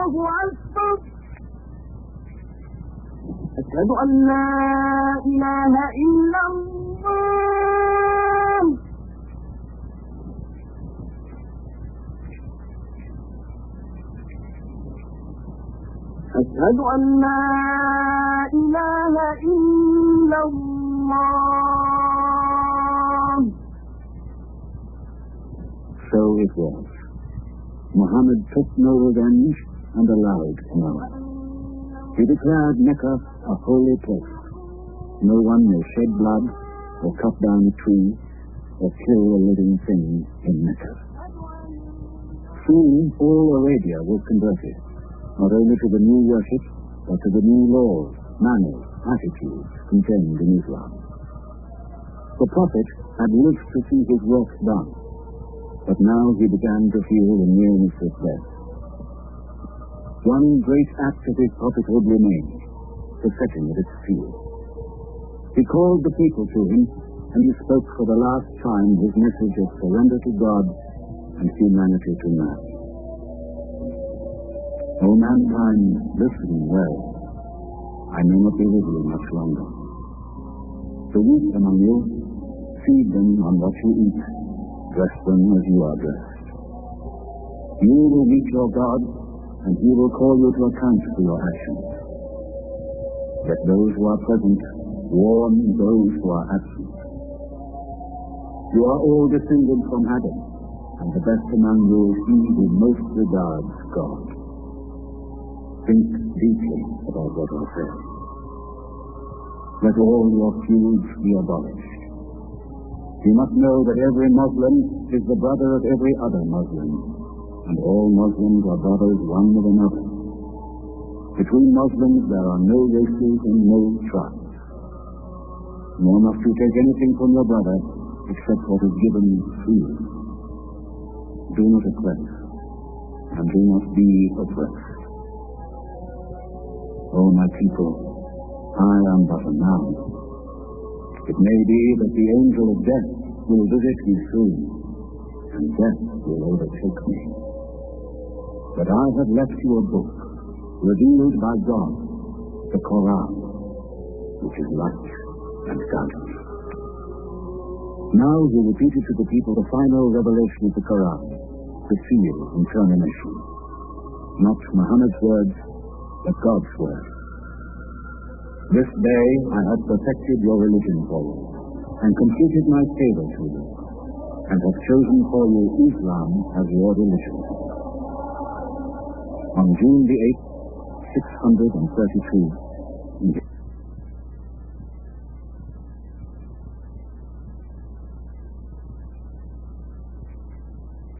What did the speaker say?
الله أكبر أشهد أن لا إله إلا الله أشهد أن لا إله إلا الله. So it was. Muhammad took no revenge and allowed no. He declared Mecca a holy place. No one may shed blood or cut down a tree or kill a living thing in Mecca. Soon all Arabia was converted, not only to the new worship, but to the new laws, manners, attitudes contained in Islam. The Prophet had lived to see his work done, but now he began to feel the nearness of death. One great act of his prophethood remained, the setting of its seal. He called the people to him, and he spoke for the last time his message of surrender to God and humanity to man. O mankind, listen well. I may not be with you much longer. The weak among you, feed them on what you eat, dress them as you are dressed. You will meet your God, and he will call you to account for your actions. Let those who are present warn those who are absent. You are all descended from Adam, and the best among you is he who most regards God. Think deeply about what I say. Let all your feuds be abolished. You must know that every Muslim is the brother of every other Muslim, and all Muslims are brothers one with another. Between Muslims there are no races and no tribes. Nor must you take anything from your brother except what is given freely. Do not oppress, and do not be oppressed. O my people, I am but a man. It may be that the angel of death will visit you soon, and death will overtake me. But I have left you a book, revealed by God, the Quran, which is light and guidance. Now he repeated to the people the final revelation of the Quran, the seal and termination. Not Muhammad's words, but God's word. This day I have perfected your religion for you, and completed my favor to you, and have chosen for you Islam as your religion. On June the 8th, 632,